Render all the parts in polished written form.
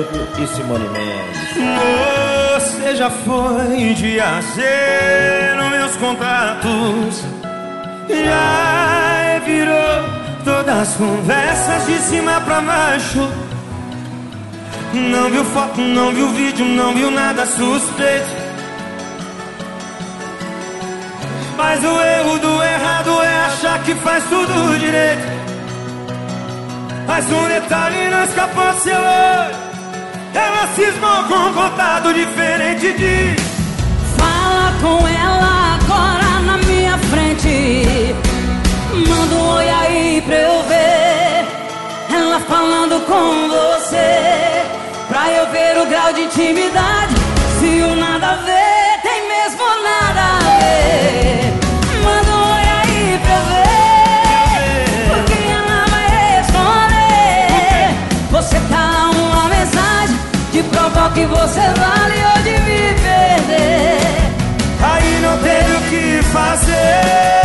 e Simone Mendes. Você já foi de azer nos meus contatos, já virou todas as conversas de cima pra baixo. Não viu foto, não viu vídeo, não viu nada suspeito. Mas o erro do errado é achar que faz tudo direito. Mas um detalhe não escapou do seu olho, ela cismou com um contato diferente de... Fala com ela agora na minha frente, manda um oi aí pra eu ver ela falando com você, pra eu ver o grau de intimidade. Se o nada a ver tem mesmo nada a ver, manda um oi aí pra eu ver, porque ela vai responder. Você tá uma mensagem de provar que você vale ou de me perder. Aí não teve o que fazer,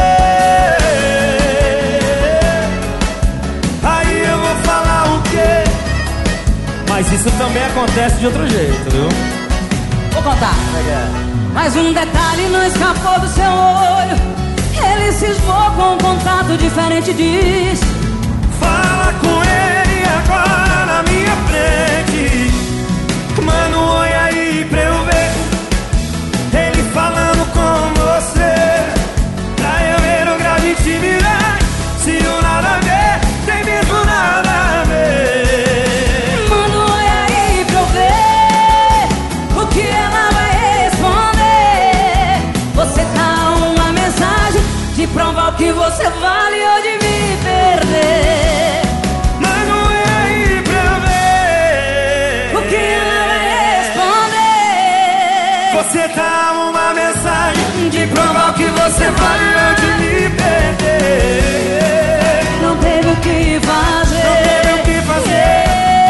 aí eu vou falar o quê? Mas isso também acontece de outro jeito, viu? Vou contar. Mas um detalhe não escapou do seu olho, ele cismou com um contato diferente e diz: Fala com ele agora na minha frente, manda um oi aí pra eu ver ele falando com você, pra eu ver o grau de intimidade. Se o nada a ver tem mesmo nada a ver, manda um oi aí pra eu ver o que ela vai responder. Você tá uma mensagem de provar o que você vale ou de me perder. manda um oi aí pra eu ver O que ela vai responder. Você tá uma mensagem de provar o que você vale ou de me perder. Não teve o que fazer, Não teve o que fazer.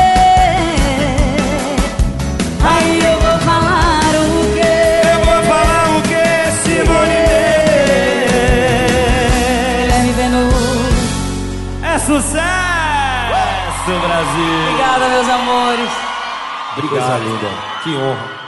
Aí eu vou falar o quê? Eu vou falar o que, Simone Mendes? Guilherme Venuto. É sucesso, Brasil! Obrigada, meus amores. Obrigado, linda. Que honra.